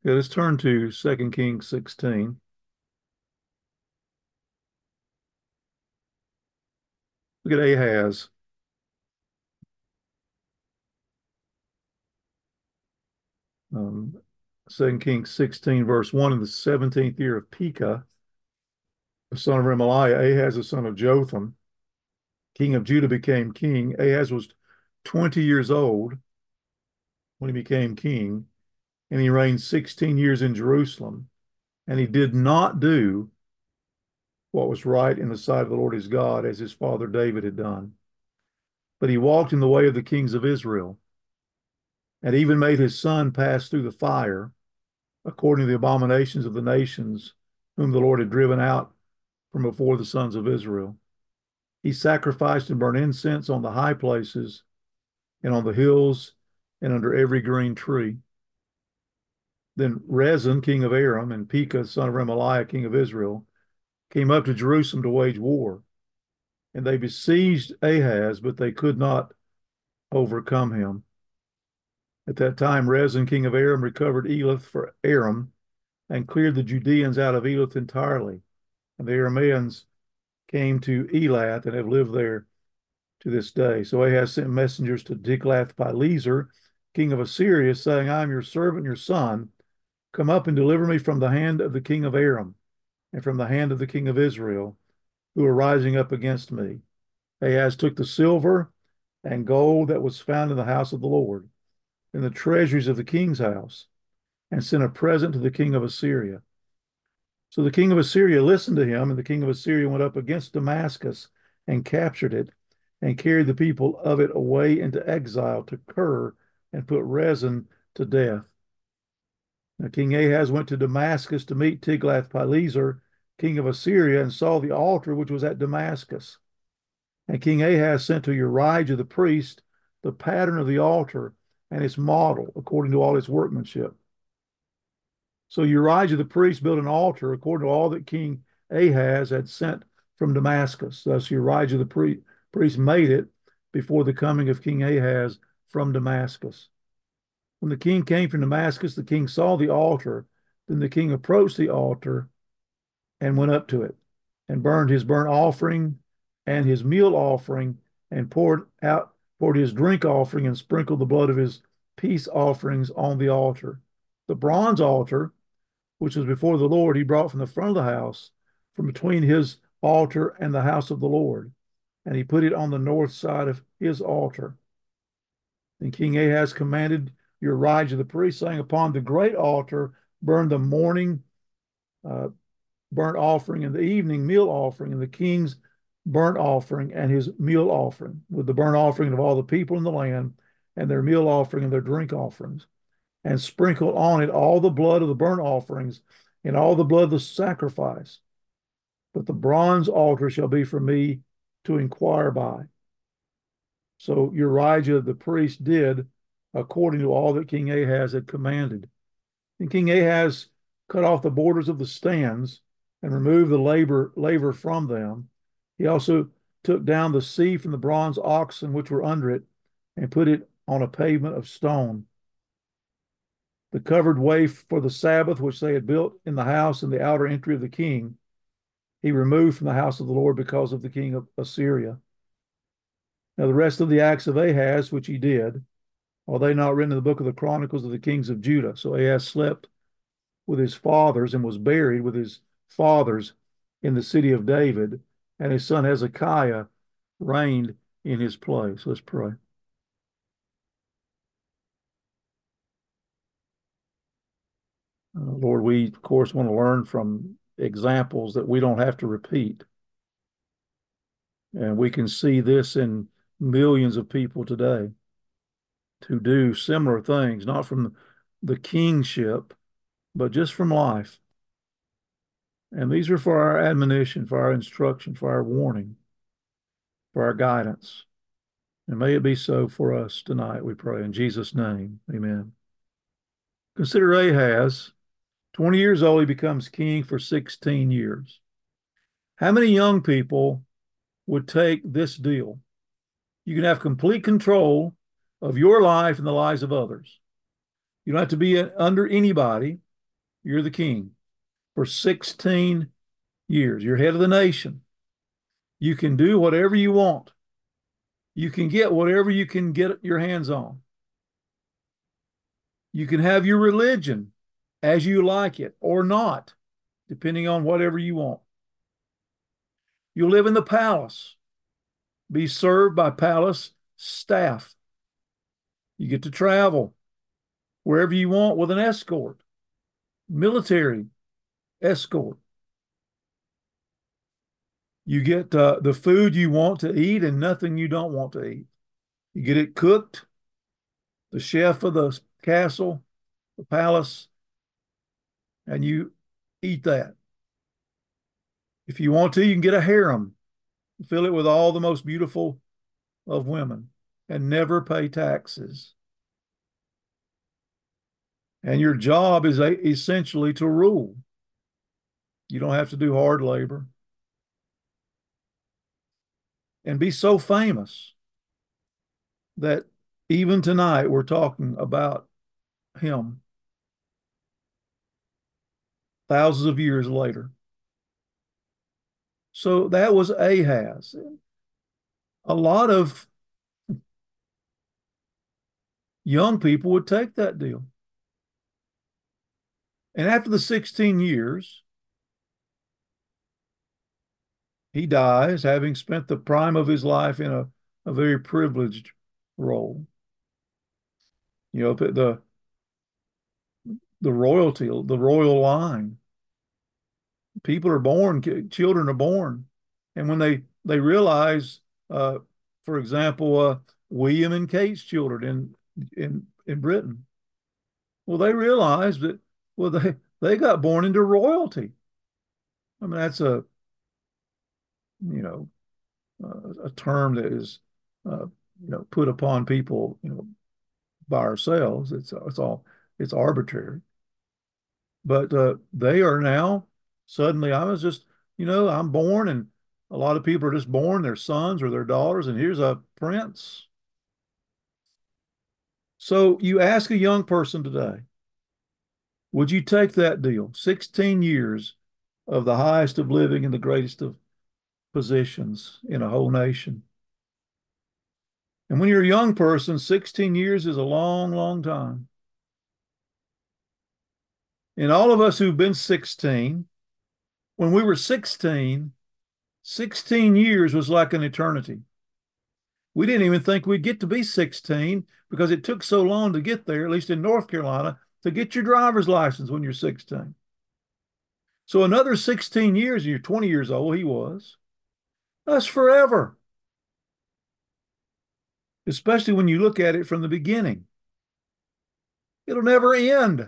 Okay, let's turn to 2 Kings 16. Look at Ahaz. 2 Kings 16, verse 1. In the 17th year of Pekah, the son of Remaliah, Ahaz, the son of Jotham, king of Judah, became king. Ahaz was 20 years old when he became king, and he reigned 16 years in Jerusalem. And he did not do what was right in the sight of the Lord his God, as his father David had done. But he walked in the way of the kings of Israel, and even made his son pass through the fire, according to the abominations of the nations whom the Lord had driven out from before the sons of Israel. He sacrificed and burned incense on the high places and on the hills and under every green tree. Then Rezin, king of Aram, and Pekah, son of Remaliah, king of Israel, came up to Jerusalem to wage war. And they besieged Ahaz, but they could not overcome him. At that time, Rezin, king of Aram, recovered Elath for Aram and cleared the Judeans out of Elath entirely. And the Arameans came to Elath and have lived there to this day. So Ahaz sent messengers to Tiglath-Pileser, king of Assyria, saying, I am your servant, your son. Come up and deliver me from the hand of the king of Aram and from the hand of the king of Israel, who are rising up against me. Ahaz took the silver and gold that was found in the house of the Lord, in the treasuries of the king's house, and sent a present to the king of Assyria. So the king of Assyria listened to him, and the king of Assyria went up against Damascus and captured it, and carried the people of it away into exile to Kir, and put Rezin to death. Now King Ahaz went to Damascus to meet Tiglath-Pileser, king of Assyria, and saw the altar which was at Damascus. And King Ahaz sent to Urijah the priest the pattern of the altar and its model, according to all its workmanship. So Urijah the priest built an altar according to all that King Ahaz had sent from Damascus. Thus Urijah the priest made it before the coming of King Ahaz from Damascus. When the king came from Damascus, the king saw the altar. Then the king approached the altar and went up to it, and burned his burnt offering and his meal offering, and poured his drink offering, and sprinkled the blood of his peace offerings on the altar. The bronze altar, which was before the Lord, he brought from the front of the house, from between his altar and the house of the Lord, and he put it on the north side of his altar. Then King Ahaz commanded Urijah the priest, saying, Upon the great altar burn the morning uh, burnt offering and the evening meal offering, and the king's burnt offering and his meal offering, with the burnt offering of all the people in the land, and their meal offering and their drink offerings, and sprinkle on it all the blood of the burnt offerings and all the blood of the sacrifice. But the bronze altar shall be for me to inquire by. So Urijah the priest did according to all that King Ahaz had commanded. And King Ahaz cut off the borders of the stands and removed the laver from them. He also took down the sea from the bronze oxen which were under it, and put it on a pavement of stone. The covered way for the Sabbath, which they had built in the house in the outer entry of the king, he removed from the house of the Lord because of the king of Assyria. Now the rest of the acts of Ahaz, which he did, are they not written in the book of the Chronicles of the kings of Judah? So Ahaz slept with his fathers and was buried with his fathers in the city of David, and his son Hezekiah reigned in his place. Let's pray. Lord, we, of course, want to learn from examples that we don't have to repeat. And we can see this in millions of people today to do similar things, not from the kingship, but just from life. And these are for our admonition, for our instruction, for our warning, for our guidance. And may it be so for us tonight, we pray. In Jesus' name, amen. Consider Ahaz. 20 years old, he becomes king for 16 years. How many young people would take this deal? You can have complete control of your life and the lives of others. You don't have to be under anybody. You're the king for 16 years. You're head of the nation. You can do whatever you want. You can get whatever you can get your hands on. You can have your religion as you like it or not, depending on whatever you want. You'll live in the palace, be served by palace staff. You get to travel wherever you want with an escort, military escort. You get the food you want to eat and nothing you don't want to eat. You get it cooked. The chef of the castle, the palace, and you eat that. If you want to, you can get a harem, fill it with all the most beautiful of women, and never pay taxes. And your job is essentially to rule. You don't have to do hard labor. And be so famous that even tonight we're talking about him thousands of years later. So that was Ahaz. A lot of young people would take that deal. And after the 16 years, he dies, having spent the prime of his life in a very privileged role. You know, the royalty, the royal line. People are born, children are born. And when they realize, for example, William and Kate's children in Britain, well, they realized that, well, they got born into royalty. I mean, that's you know, a term that is, put upon people, by ourselves. It's arbitrary. But they are now suddenly, I was just, I'm born, and a lot of people are just born, their sons or their daughters, and here's a prince. So you ask a young person today, would you take that deal? 16 years of the highest of living and the greatest of positions in a whole nation. And when you're a young person, 16 years is a long, long time. And all of us who've been 16, when we were 16, 16 years was like an eternity. We didn't even think we'd get to be 16 because it took so long to get there, at least in North Carolina, to get your driver's license when you're 16. So another 16 years, you're 20 years old, he was. That's forever. Especially when you look at it from the beginning. It'll never end,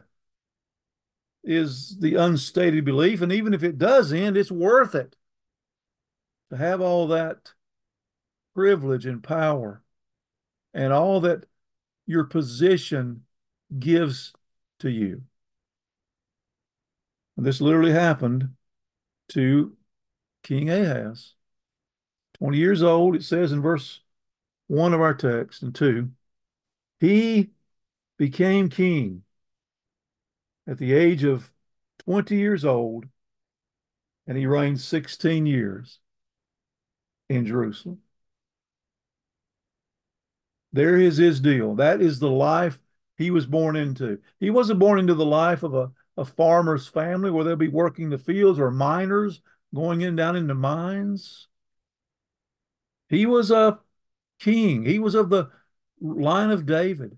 is the unstated belief. And even if it does end, it's worth it to have all that privilege and power and all that your position gives to you. And this literally happened to King Ahaz. 20 years old, it says in verse 1 of our text and 2, he became king at the age of 20 years old, and he reigned 16 years in Jerusalem. There is his deal. That is the life he was born into. He wasn't born into the life of a farmer's family where they'll be working the fields, or miners going down into mines. He was a king. He was of the line of David.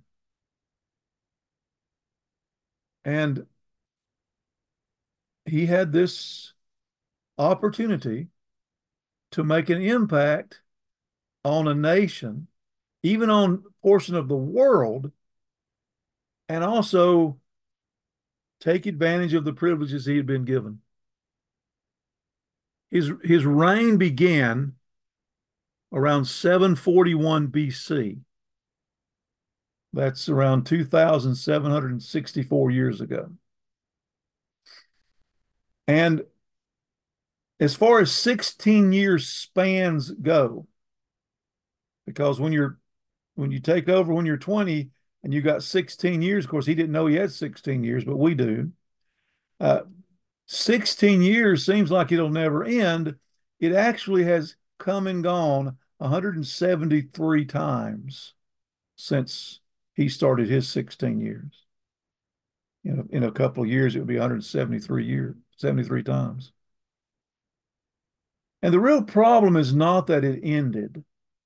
And he had this opportunity to make an impact on a nation, even on a portion of the world, and also take advantage of the privileges he had been given. His reign began around 741 BC. That's around 2,764 years ago. And as far as 16 years spans go, because when you take over when you're 20 and you got 16 years, of course, he didn't know he had 16 years, but we do. Uh, 16 years seems like it'll never end. It actually has come and gone 173 times since he started his 16 years. In a couple of years, it would be 173 years, 73 times. And the real problem is not that it ended.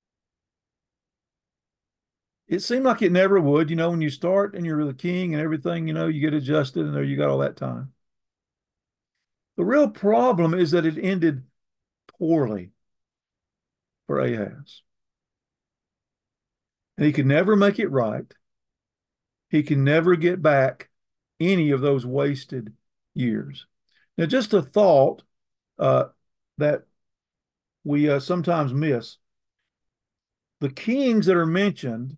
It seemed like it never would. When you start and you're the king and everything, you get adjusted and there you got all that time. The real problem is that it ended poorly for Ahaz. And he could never make it right. He can never get back any of those wasted years. Now, just a thought uh, that we sometimes miss. The kings that are mentioned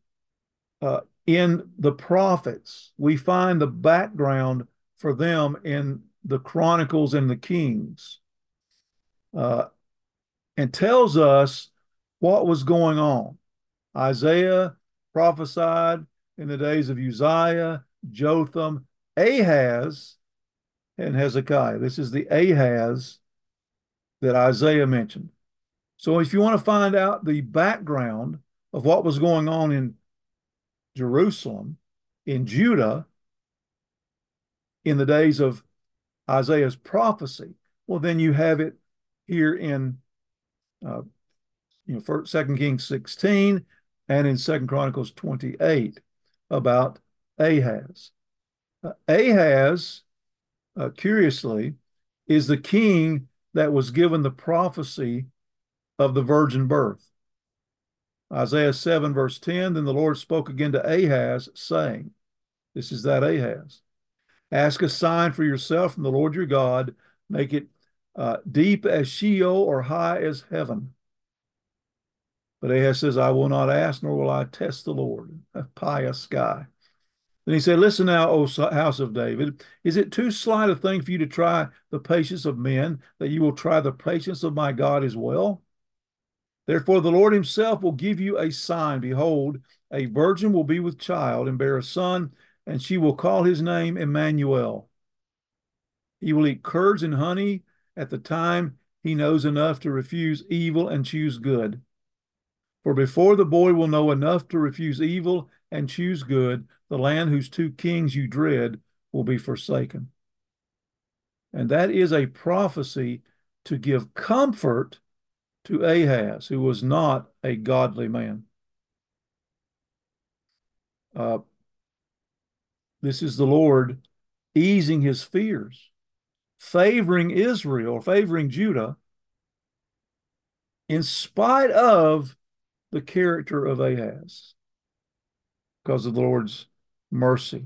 in the prophets, we find the background for them in the Chronicles and the Kings, uh, and tells us what was going on. Isaiah prophesied in the days of Uzziah, Jotham, Ahaz, and Hezekiah. This is the Ahaz that Isaiah mentioned. So if you want to find out the background of what was going on in Jerusalem, in Judah, in the days of Isaiah's prophecy, well, then you have it here in uh, Second Kings 16 and in Second Chronicles 28 about Ahaz. Ahaz, curiously, is the king that was given the prophecy of the virgin birth. Isaiah 7, verse 10, then the Lord spoke again to Ahaz, saying, this is that Ahaz, ask a sign for yourself from the Lord your God, make it deep as Sheol or high as heaven. But Ahaz says, I will not ask, nor will I test the Lord. A pious guy. Then he said, listen now, O house of David, is it too slight a thing for you to try the patience of men, that you will try the patience of my God as well? Therefore, the Lord himself will give you a sign. Behold, a virgin will be with child and bear a son, and she will call his name Emmanuel. He will eat curds and honey at the time he knows enough to refuse evil and choose good. For before the boy will know enough to refuse evil and choose good, the land whose two kings you dread will be forsaken. And that is a prophecy to give comfort to Ahaz, who was not a godly man. Uh, this is the Lord easing his fears, favoring Israel, favoring Judah, in spite of the character of Ahaz, because of the Lord's mercy.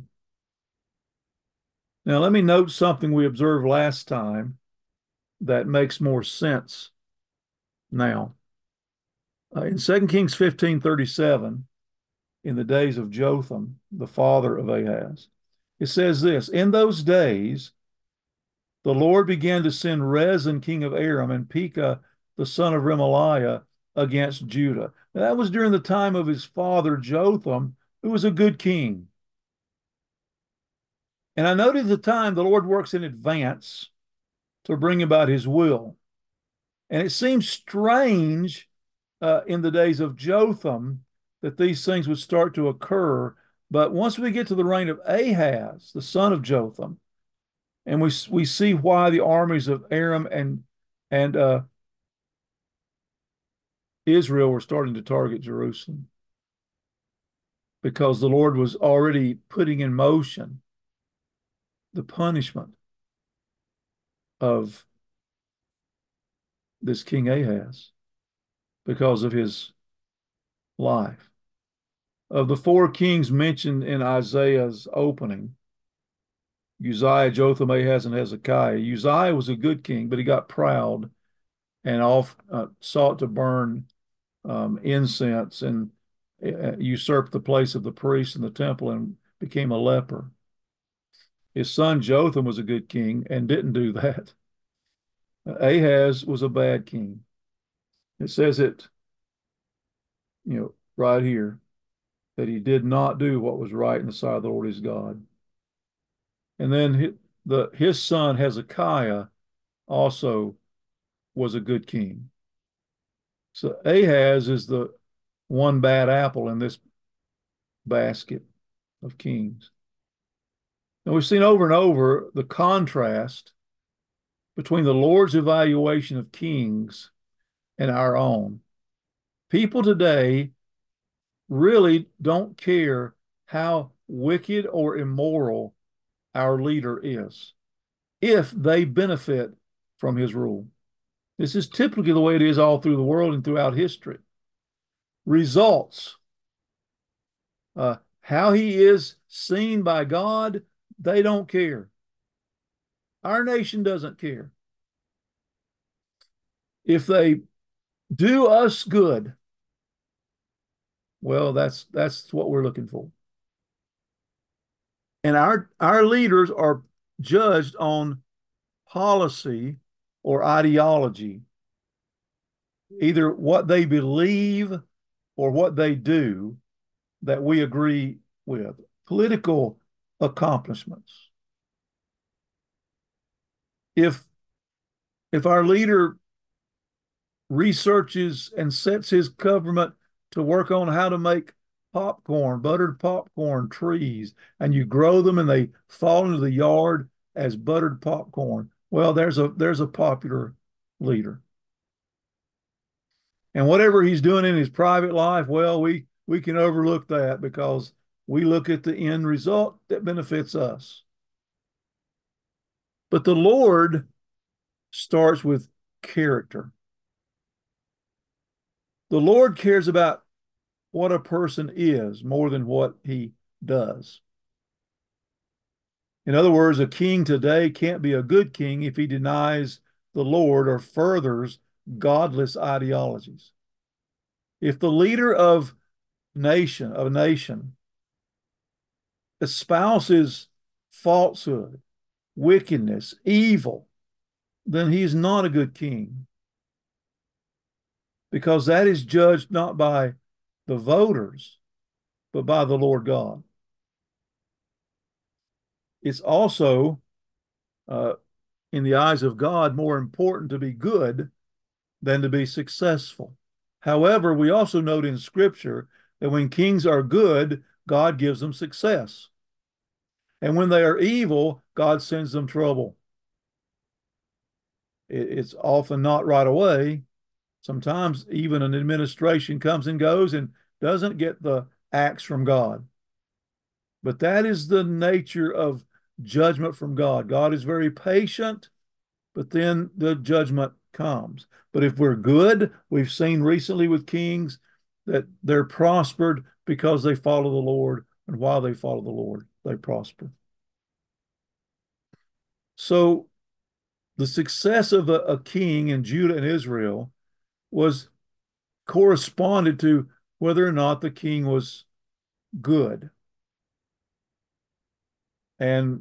Now, let me note something we observed last time that makes more sense now. In 2 Kings 15:37, in the days of Jotham, the father of Ahaz, it says this, in those days, the Lord began to send Rezin, king of Aram, and Pekah, the son of Remaliah, against Judah. Now, that was during the time of his father Jotham, who was a good king. And I noted at the time the Lord works in advance to bring about his will. And it seems strange in the days of Jotham that these things would start to occur. But once we get to the reign of Ahaz, the son of Jotham, and we see why the armies of Aram and Israel were starting to target Jerusalem, because the Lord was already putting in motion the punishment of this King Ahaz because of his life. Of the four kings mentioned in Isaiah's opening, Uzziah, Jotham, Ahaz, and Hezekiah. Uzziah was a good king, but he got proud and sought to burn incense and usurped the place of the priest in the temple and became a leper. His son Jotham was a good king and didn't do that. Ahaz was a bad king. It says it, right here, that he did not do what was right in the sight of the Lord his God. And then his son Hezekiah also was a good king. So Ahaz is the one bad apple in this basket of kings. And we've seen over and over the contrast between the Lord's evaluation of kings and our own. People today really don't care how wicked or immoral our leader is if they benefit from his rule. This is typically the way it is all through the world and throughout history. Results, how he is seen by God, they don't care. Our nation doesn't care. If they do us good, well, that's what we're looking for. And our leaders are judged on policy or ideology, either what they believe or what they do that we agree with. Political accomplishments. If our leader researches and sets his government to work on how to make popcorn, buttered popcorn trees, and you grow them and they fall into the yard as buttered popcorn, well, there's a popular leader. And whatever he's doing in his private life, well, we can overlook that because we look at the end result that benefits us. But the Lord starts with character. The Lord cares about what a person is more than what he does. In other words, a king today can't be a good king if he denies the Lord or furthers godless ideologies. If the leader of a nation espouses falsehood, wickedness, evil, then he's not a good king. Because that is judged not by the voters, but by the Lord God. It's also, in the eyes of God, more important to be good than to be successful. However, we also note in Scripture that when kings are good, God gives them success. And when they are evil, God sends them trouble. It's often not right away. Sometimes even an administration comes and goes and doesn't get the axe from God. But that is the nature of judgment from God. God is very patient, but then the judgment comes. But if we're good, we've seen recently with kings that they're prospered because they follow the Lord, and while they follow the Lord, they prosper. So the success of a king in Judah and Israel was corresponded to whether or not the king was good. And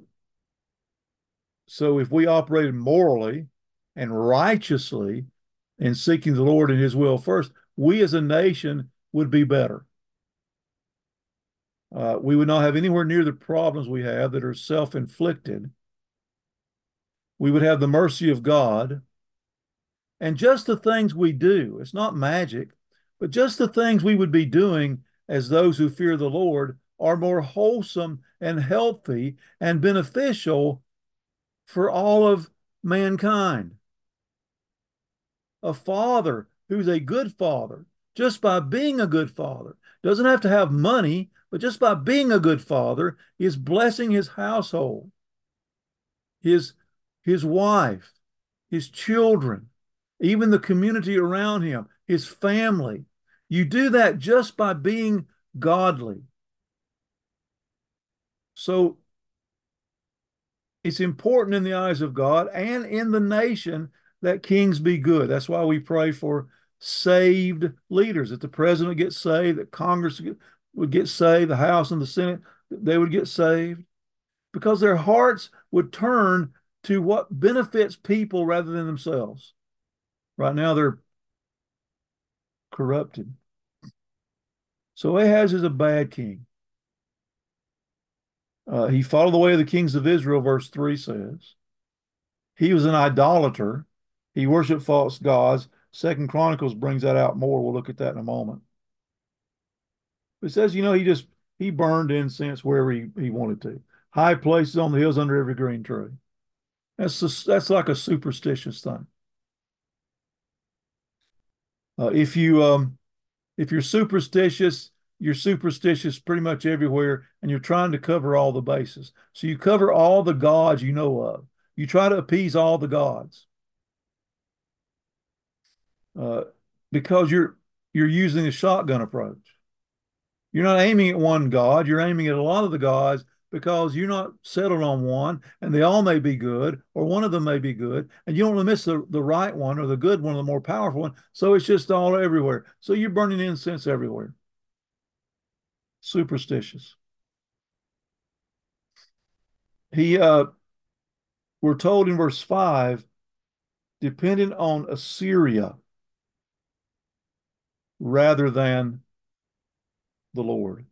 so if we operated morally and righteously in seeking the Lord and his will first, we as a nation would be better. We would not have anywhere near the problems we have that are self-inflicted. We would have the mercy of God. And just the things we do, it's not magic, but just the things we would be doing as those who fear the Lord are more wholesome and healthy and beneficial for all of mankind. A father who's a good father, just by being a good father, doesn't have to have money, but just by being a good father is blessing his household, his wife, his children, even the community around him, his family. You do that just by being godly. So it's important in the eyes of God and in the nation that kings be good. That's why we pray for saved leaders, that the president gets saved, that Congress would get saved, the House and the Senate, they would get saved, because their hearts would turn to what benefits people rather than themselves. Right now, they're corrupted. So Ahaz is a bad king. He followed the way of the kings of Israel, verse 3 says. He was an idolater. He worshiped false gods. Second Chronicles brings that out more. We'll look at that in a moment. It says, he burned incense wherever he wanted to. High places on the hills under every green tree. That's like a superstitious thing. If you're superstitious pretty much everywhere, and you're trying to cover all the bases. So you cover all the gods you know of. You try to appease all the gods, uh, because you're using a shotgun approach. You're not aiming at one God, you're aiming at a lot of the gods because you're not settled on one, and they all may be good, or one of them may be good, and you don't want to miss the right one or the good one or the more powerful one. So it's just all everywhere. So you're burning incense everywhere. Superstitious. He We're told in verse 5, dependent on Assyria rather than the Lord.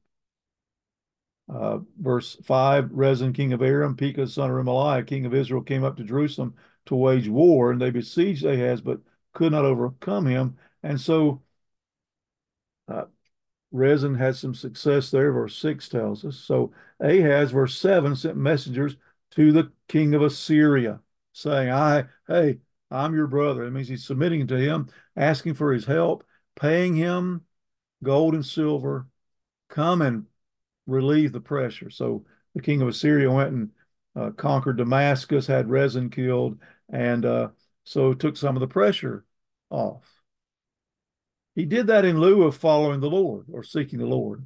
Verse 5, Rezin, king of Aram, Pekah, son of Remaliah, king of Israel, came up to Jerusalem to wage war, and they besieged Ahaz, but could not overcome him. And so uh, Rezin had some success there, verse 6 tells us. So Ahaz, verse 7, sent messengers to the king of Assyria, saying, hey, I'm your brother. It means he's submitting to him, asking for his help, paying him gold and silver. Come and relieve the pressure. So the king of Assyria went and conquered Damascus, had Rezin killed, and so took some of the pressure off. He did that in lieu of following the Lord or seeking the Lord.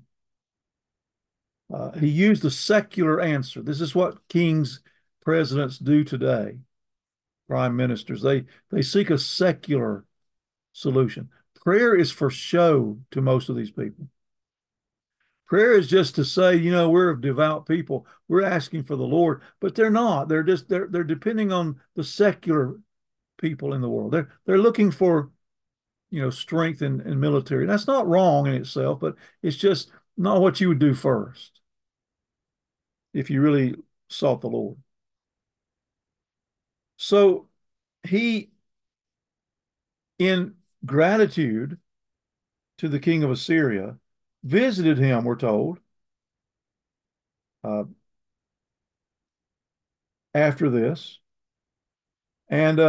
He used a secular answer. This is what kings, presidents do today, prime ministers. They seek a secular solution. Prayer is for show to most of these people. Prayer is just to say, we're a devout people. We're asking for the Lord, but they're not. They're depending on the secular people in the world. They're looking for, strength in military. That's not wrong in itself, but it's just not what you would do first if you really sought the Lord. So he, in gratitude to the king of Assyria, visited him, we're told, uh, after this. And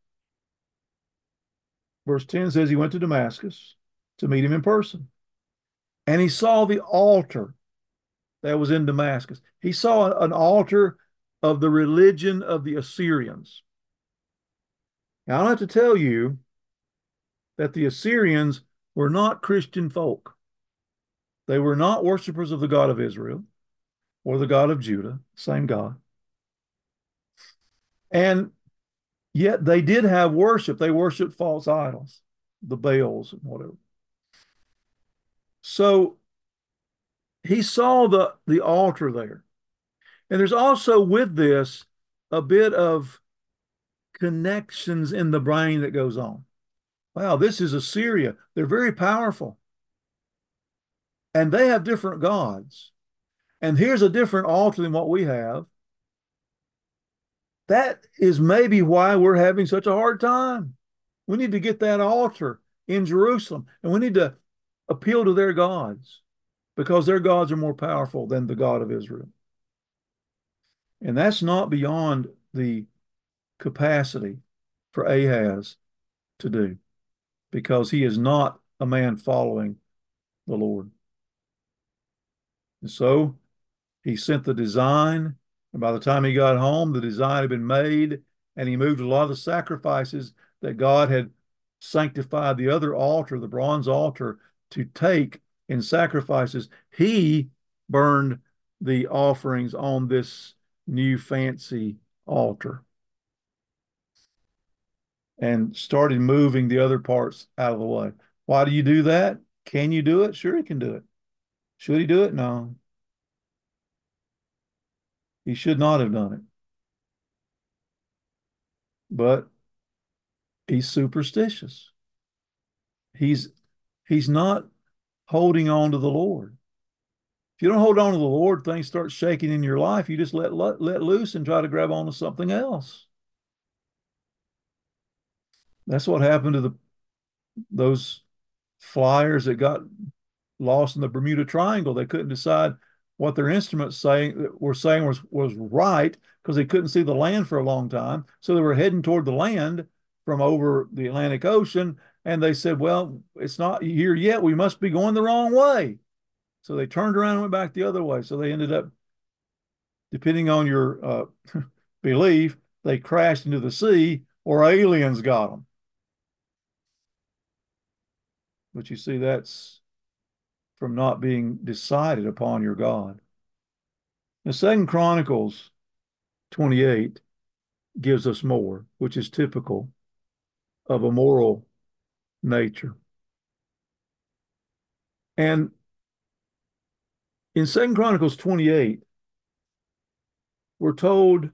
verse 10 says he went to Damascus to meet him in person. And he saw the altar that was in Damascus. He saw an altar of the religion of the Assyrians. Now, I don't have to tell you that the Assyrians were not Christian folk. They were not worshipers of the God of Israel or the God of Judah, same God. And yet they did have worship. They worshiped false idols, the Baals and whatever. So he saw the altar there. And there's also with this a bit of connections in the brain that goes on. Wow, this is Assyria. They're very powerful. And they have different gods. And here's a different altar than what we have. That is maybe why we're having such a hard time. We need to get that altar in Jerusalem, and we need to appeal to their gods because their gods are more powerful than the God of Israel. And that's not beyond the capacity for Ahaz to do because he is not a man following the Lord. And so he sent the design, and by the time he got home, the design had been made, and he moved a lot of the sacrifices that God had sanctified the other altar, the bronze altar, to take in sacrifices. He burned the offerings on this new fancy altar and started moving the other parts out of the way. Why do you do that? Can you do it? Sure, he can do it. Should he do it? No. He should not have done it. But he's superstitious. He's he's not holding on to the Lord. If you don't hold on to the Lord, things start shaking in your life. You just let loose and try to grab on to something else. That's what happened to those flyers that got lost in the Bermuda Triangle. They couldn't decide what their instruments were saying was right because they couldn't see the land for a long time. So they were heading toward the land from over the Atlantic Ocean, and they said, "Well, it's not here yet. We must be going the wrong way." So they turned around and went back the other way. So they ended up, depending on your belief, they crashed into the sea or aliens got them. But you see, that's from not being decided upon your God. Now, Second Chronicles 28 gives us more, which is typical of a moral nature. And in Second Chronicles 28, we're told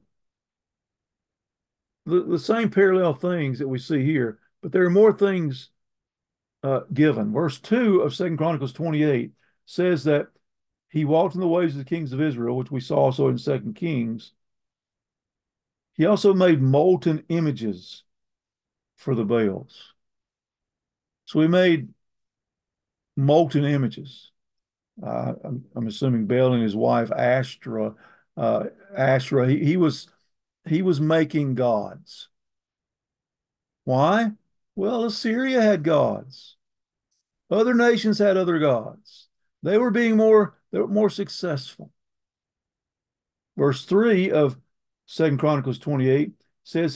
the same parallel things that we see here, but there are more things given. Verse 2 of Second Chronicles 28 says that he walked in the ways of the kings of Israel, which we saw also in Second Kings. He also made molten images for the Baals. So he made molten images. I'm assuming Baal and his wife Ashtoreth. Asherah. He was making gods. Why? Well, Assyria had gods. Other nations had other gods. They were more successful. Verse 3 of Second Chronicles 28 says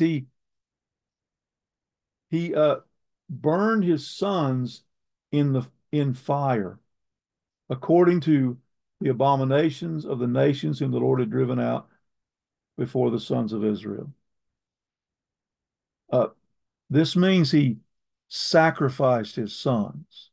he burned his sons in fire, according to the abominations of the nations whom the Lord had driven out before the sons of Israel. Uh, this means he sacrificed his sons,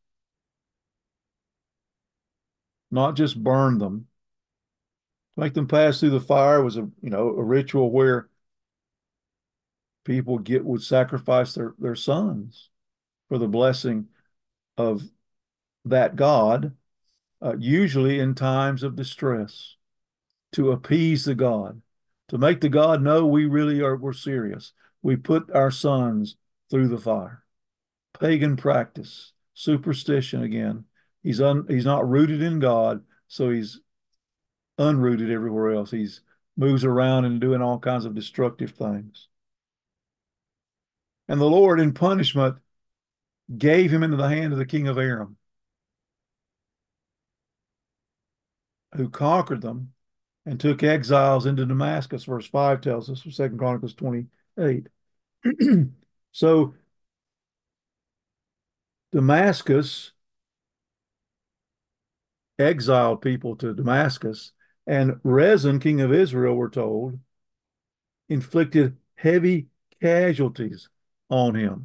not just burned them. To make them pass through the fire was a ritual where people would sacrifice their sons for the blessing of that God, usually in times of distress, to appease the God, to make the God know we're serious. We put our sons through the fire. Pagan practice, superstition again. He's not rooted in God, so he's unrooted everywhere else. He's moves around and doing all kinds of destructive things. And the Lord, in punishment, gave him into the hand of the king of Aram, who conquered them and took exiles into Damascus. Verse 5 tells us, or 2 Chronicles 28. So Damascus exiled people to Damascus, and Rezin, king of Israel, we're told, inflicted heavy casualties on him.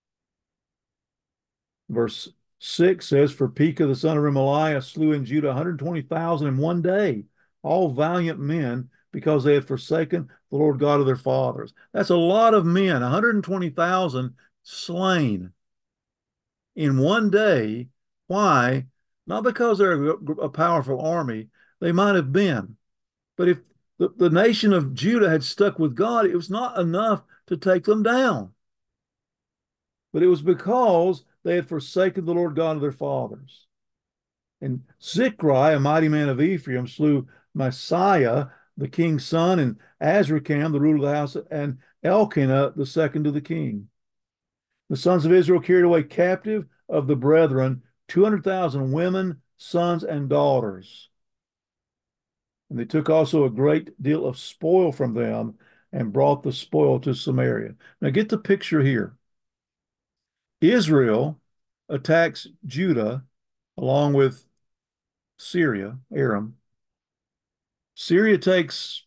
Verse 6 says, "For Pekah the son of Remaliah slew in Judah 120,000 in one day, all valiant men, because they had forsaken the Lord God of their fathers." That's a lot of men, 120,000 slain in one day. Why? Not because they're a powerful army. They might have been. But if the nation of Judah had stuck with God, it was not enough to take them down. But it was because they had forsaken the Lord God of their fathers. And Zikri, a mighty man of Ephraim, slew Messiah, the king's son, and Azrikam, the ruler of the house, and Elkanah, the second to the king. The sons of Israel carried away captive of the brethren 200,000 women, sons, and daughters. And they took also a great deal of spoil from them and brought the spoil to Samaria. Now get the picture here. Israel attacks Judah along with Syria, Aram. Syria takes,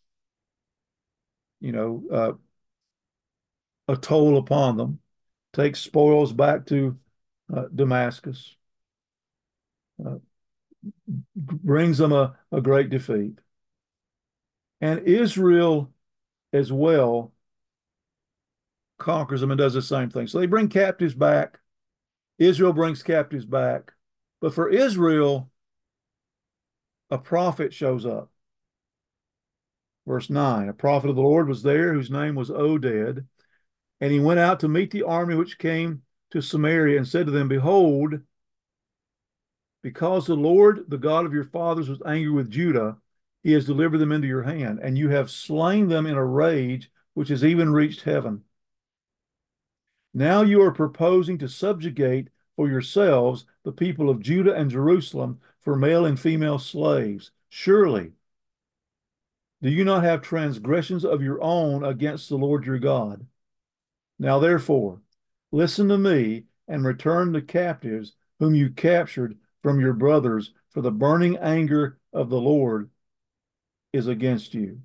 a toll upon them, takes spoils back to Damascus, uh, brings them a great defeat. And Israel as well conquers them and does the same thing. So they bring captives back. Israel brings captives back. But for Israel, a prophet shows up. Verse 9, a prophet of the Lord was there whose name was Oded, and he went out to meet the army which came to Samaria and said to them, Behold, because the Lord, the God of your fathers, was angry with Judah, he has delivered them into your hand, and you have slain them in a rage which has even reached heaven. Now you are proposing to subjugate for yourselves the people of Judah and Jerusalem for male and female slaves. Surely, do you not have transgressions of your own against the Lord your God? Now, therefore, listen to me and return the captives whom you captured from your brothers, for the burning anger of the Lord is against you.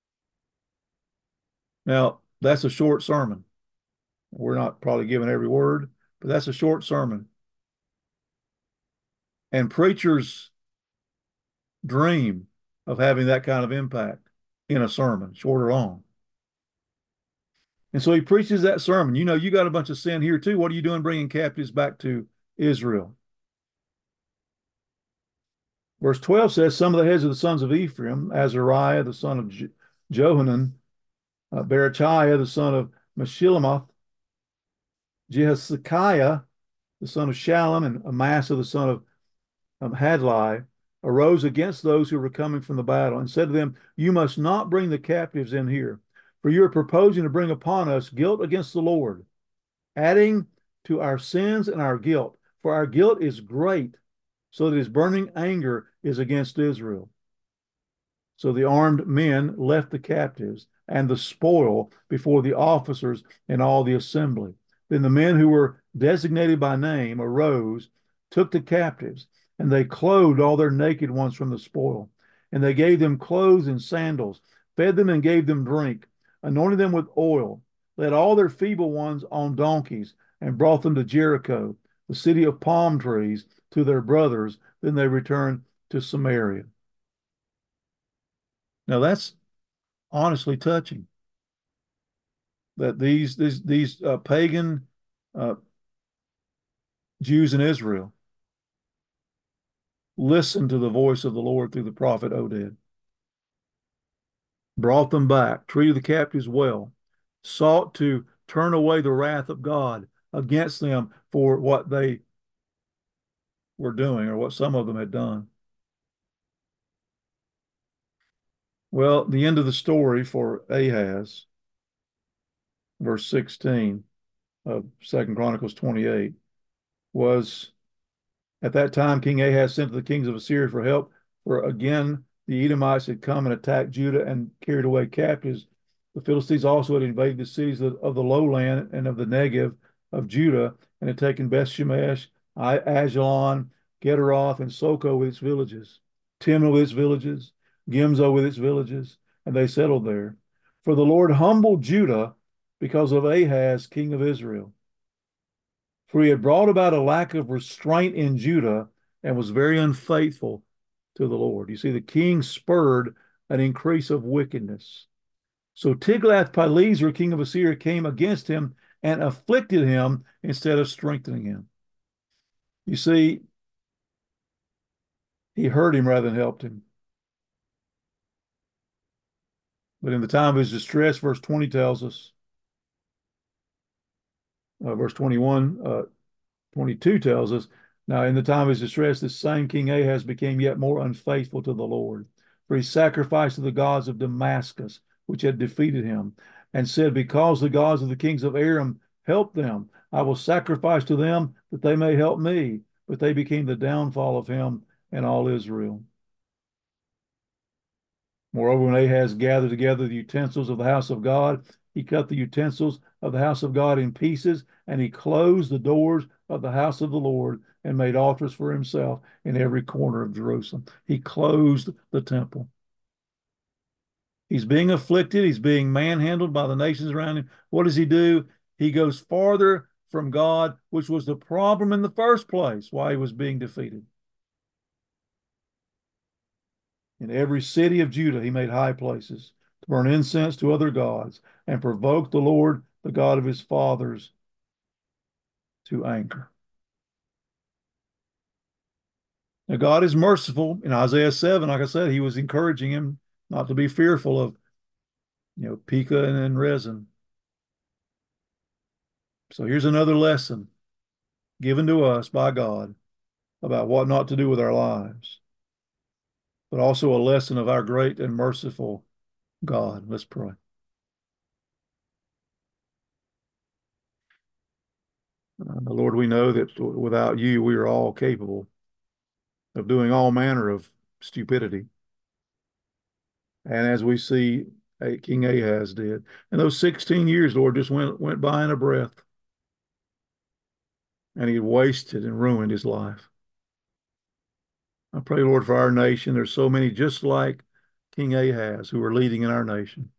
Now, that's a short sermon. We're not probably giving every word, but that's a short sermon. And preachers dream of having that kind of impact in a sermon, short or long. And so he preaches that sermon. You know, you got a bunch of sin here too. What are you doing bringing captives back to Israel? Verse 12 says, Some of the heads of the sons of Ephraim, Azariah, the son of Johanan, Berechiah, the son of Meshillemoth, Jehezekiah, the son of Shallum, and Amasa, the son of Hadlai, arose against those who were coming from the battle and said to them, You must not bring the captives in here, for you are proposing to bring upon us guilt against the Lord, adding to our sins and our guilt. For our guilt is great, so that his burning anger is against Israel. So the armed men left the captives and the spoil before the officers and all the assembly. Then the men who were designated by name arose, took the captives, and they clothed all their naked ones from the spoil. And they gave them clothes and sandals, fed them and gave them drink, anointed them with oil, led all their feeble ones on donkeys, and brought them to Jericho, the city of palm trees, to their brothers. Then they returned to Samaria. Now that's honestly touching that these pagan uh, Jews in Israel listened to the voice of the Lord through the prophet Oded, brought them back, treated the captives well, sought to turn away the wrath of God against them for what they were doing or what some of them had done. Well, the end of the story for Ahaz, verse 16 of 2 Chronicles 28, was at that time King Ahaz sent to the kings of Assyria for help, for again the Edomites had come and attacked Judah and carried away captives. The Philistines also had invaded the cities of the lowland and of the Negev of Judah and had taken Beth Shemesh, Ajalon, Gederoth, and Soko with its villages, Timnah with its villages, Gimzo with its villages, and they settled there. For the Lord humbled Judah because of Ahaz, king of Israel. For he had brought about a lack of restraint in Judah and was very unfaithful to the Lord. You see, the king spurred an increase of wickedness. So Tiglath-Pileser, king of Assyria, came against him and afflicted him instead of strengthening him. You see, he hurt him rather than helped him. But in the time of his distress, verse 20 tells us, verse 21, 22 tells us, Now in the time of his distress, this same King Ahaz became yet more unfaithful to the Lord, for he sacrificed to the gods of Damascus, which had defeated him, and said, Because the gods of the kings of Aram helped them, I will sacrifice to them that they may help me. But they became the downfall of him and all Israel. Moreover, when Ahaz gathered together the utensils of the house of God, he cut the utensils of the house of God in pieces, and he closed the doors of the house of the Lord and made altars for himself in every corner of Jerusalem. He closed the temple. He's being afflicted. He's being manhandled by the nations around him. What does he do? He goes farther from God, which was the problem in the first place, why he was being defeated. In every city of Judah, he made high places to burn incense to other gods and provoke the Lord, the God of his fathers, to anger. Now, God is merciful. In Isaiah 7, like I said, he was encouraging him not to be fearful of, Pekah and Rezin. So here's another lesson given to us by God about what not to do with our lives, but also a lesson of our great and merciful God. Let's pray. Lord, we know that without you, we are all capable of doing all manner of stupidity. And as we see King Ahaz did, and those 16 years, Lord, just went by in a breath, and he wasted and ruined his life. I pray, Lord, for our nation. There's so many just like King Ahaz who are leading in our nation,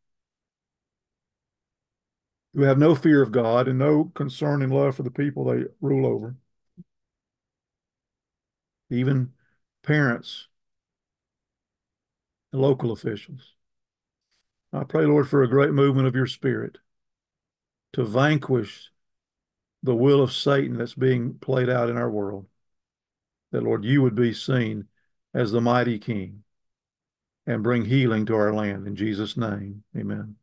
who have no fear of God and no concern and love for the people they rule over. Even parents and local officials. I pray, Lord, for a great movement of your spirit to vanquish the will of Satan that's being played out in our world. That, Lord, you would be seen as the mighty King and bring healing to our land. In Jesus' name, amen.